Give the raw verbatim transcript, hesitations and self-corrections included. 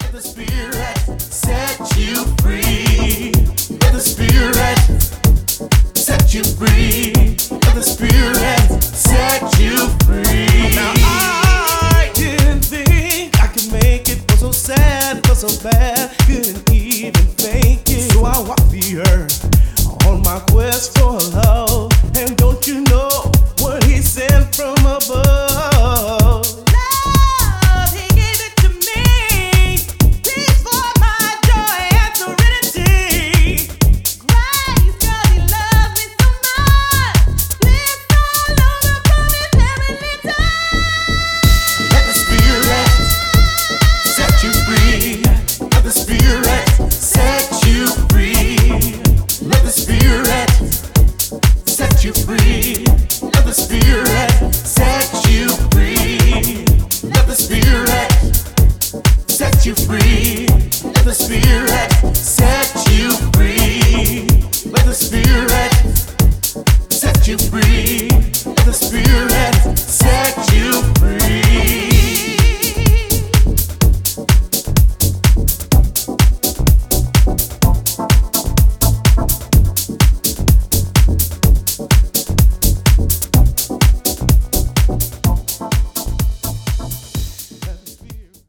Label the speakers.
Speaker 1: the Spirit set you free. Let the Spirit set you free. Let the Spirit set you free. Now I didn't think I could make it. Was so sad, was so bad, couldn't even fake it. So I walked the earth on my quest for love. And don't you know what He sent from above? You free. Let the Spirit set you free. Let the Spirit set you free. Let the Spirit set you free. Let the Spirit set you free. Let the Spirit set